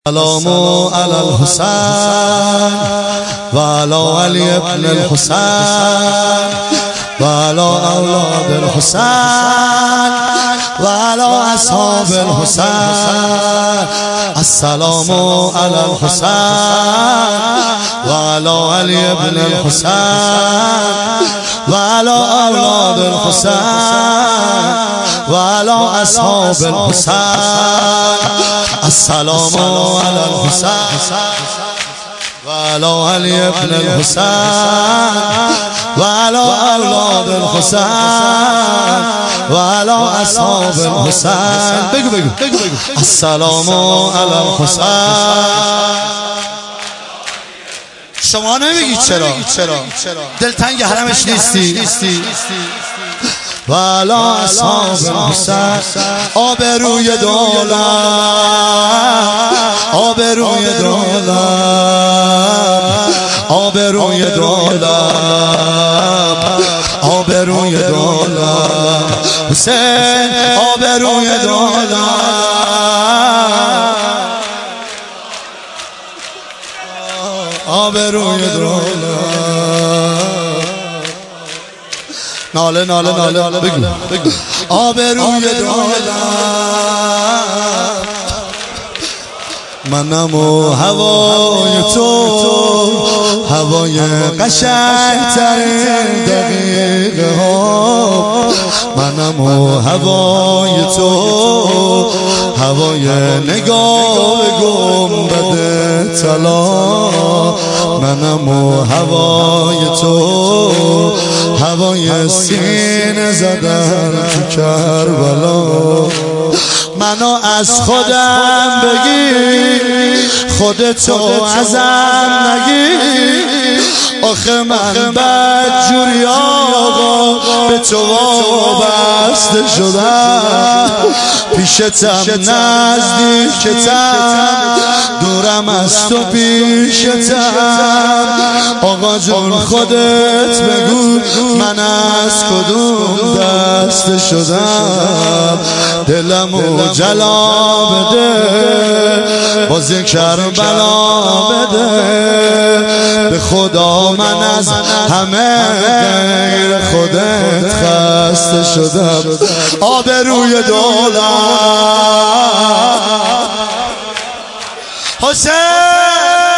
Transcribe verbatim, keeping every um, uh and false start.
السلام علی الحسین و علی علی ابن الحسین و علی اولاد الحسین و علی اصحاب الحسین. السلام علی الحسین و علی علی ابن الحسین و علی اولاد الحسین و علی اصحاب الحسین. السلام علی الحسین و علی علی ابن الحسین و علی اولاد الحسین و علی اصحاب الحسین. بگو بگو السلام علی الحسین. شما نمیگی چرا دلتنگ حرمش نیستی؟ و علی اصحاب الحسین. آبروی دولت، آبروی دولت، آبروی دولت، آبروی دولت حسین، آبروی دولت، آبروی دولت. ناله ناله ناله بگو بگو آبروی دولت. منم و هوای تو، هوای قشنگ ترین دقیقه ها. منم و هوای تو، هوای نگاه گنبد طلا. منم و هوای تو، هوای سینه زدن تو کربلا. منو از خودم بگی، خودتو ازم نگی. آخه من بدجوری آقا به تو وابسته شدم. پیشتم نزدیکتم، دورم از تو پیشتم. آقا جون خودت بگو من از کدوم دسته شدم. دلمو جلا بده، باز یک کربلا بده. به خدا من از همه غیر خودت خسته شدم. آبروی دولت حسین.